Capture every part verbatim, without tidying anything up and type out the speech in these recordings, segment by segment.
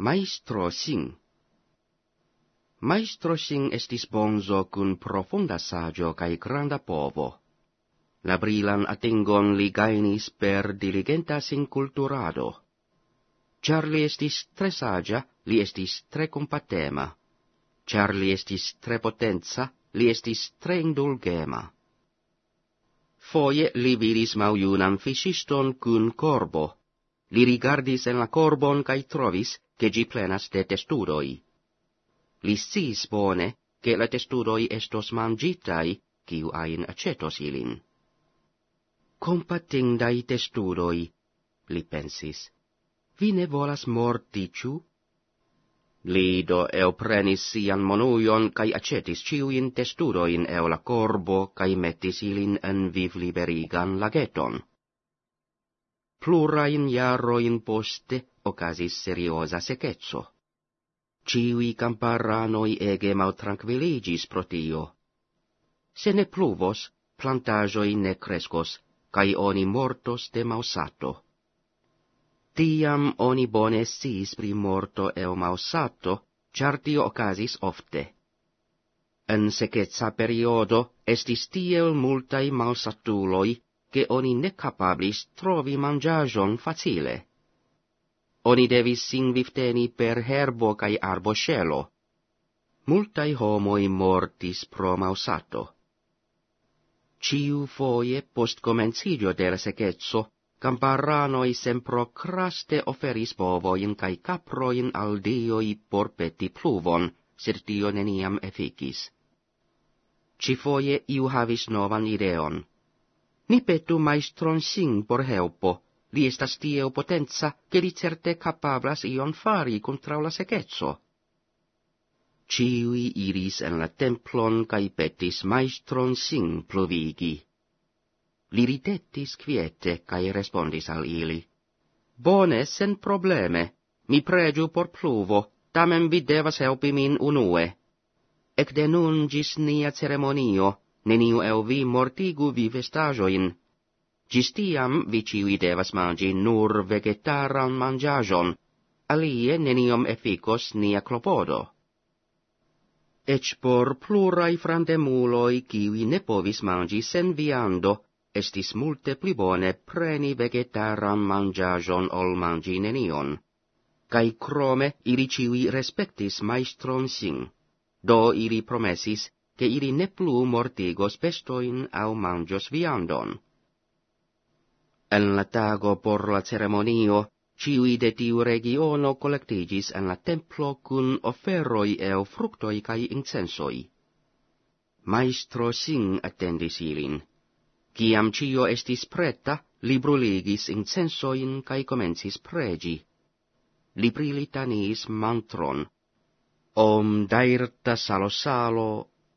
Maestro Sing. Maestro Sing estis bonzo cun profunda saggio cae granda povo. La brilan atingon li gainis per diligenta sinculturado. Char li estis tre saggia, li estis tre compatema. Char li estis tre potenza, li estis tre indulgema. Foje li vidis maujunan fisiston cun corbo. Li rigardis en la corbon cae trovis che gi plenas de testudoi. Li sciis bone che la testudoi estos mangitai, kiu ain acetos ilin. Compatindai testudoi, li pensis, vi ne volas morti, ciu? Li do eo prenis sian monuion cae acetis ciuin testudoin eo la corbo cae mettis ilin en vivliberigan lageton. Plurain jarroin poste ocasis seriosa secezzo. Ciui camparanoi ege maltranquilligis pro tio. Se ne pluvos, plantajoi ne crescos, cae oni mortos de mausato. Tiam oni bone sciis pri morto eo mausato, char tio ocasis ofte. En secezza periodo estis tiel multai mausatuloi, che oni ne capablis trovi mangiajon facile. Oni devis sin vivteni per herbo cae arboscelo. Multai homoi mortis pro mausato. Ciu foie post comencigio del secezzo, camparanoi sempro craste oferis bovoin cae caproin al dioi por peti pluvon, sed tio neniam efficis. Ci foie iu havis novan ideon. Ni petu Maestron Sing por helpo, li estas tiel potenza, che li certe capablas ion fari contra la secezzo. Ciui iris en la templon cae petis Maestron Sing pluvigi. Li ridetis quiete cae respondis al ili. Bone, sen probleme, mi pregiu por pluvo, tamen vi devas helpi min unue. Ec de nun gis nia ceremonio, neniu el vi mortigu vi vestajoin. Gis tiam vi ciui devas mangi nur vegetaran mangiajon, alie neniom efficos nia clopodo. Ec por plurai frandemuloi kiwi ne povis mangi sen viando, estis multe pli bone preni vegetaran mangiajon ol mangi nenion. Cai crome ili ciui respectis Maestron Sing, do ili promesis che ili ne plu mortigos bestoin au mangios viandon. En la tago por la ceremonio, ciui de tiu regiono collectigis en la templo cun offeroi eo fructoi cae incensoi. Maestro Sing attendis ilin. Ciam cio estis preta, li bruligis incensoin cae comencis pregi. Li prilitanis mantron. Om dairta salo salo.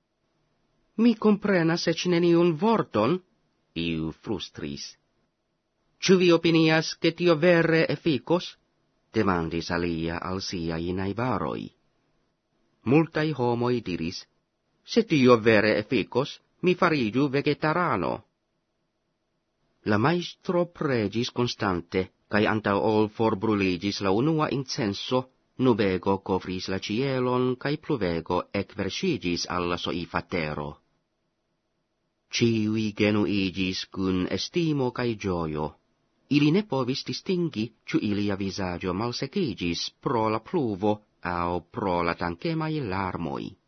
Mi comprenas ec neniun vorton, iu frustris. Ciu vi opinias che tio vere efficos? Demandis alia al siai naivaroi. Multai homoi diris, se tio vere efficos, mi farigiu vegetarano. La maestro pregis constante, cae antau ol forbruligis la unua incenso, nubego covris la cielon, cae pluvego ecversigis alla soifatero. Ciui genuigis cun estimo cae gioio. Ili ne povis distingi, ciu ilia visagio malsecigis pro la pluvo au pro la tancemai larmoi.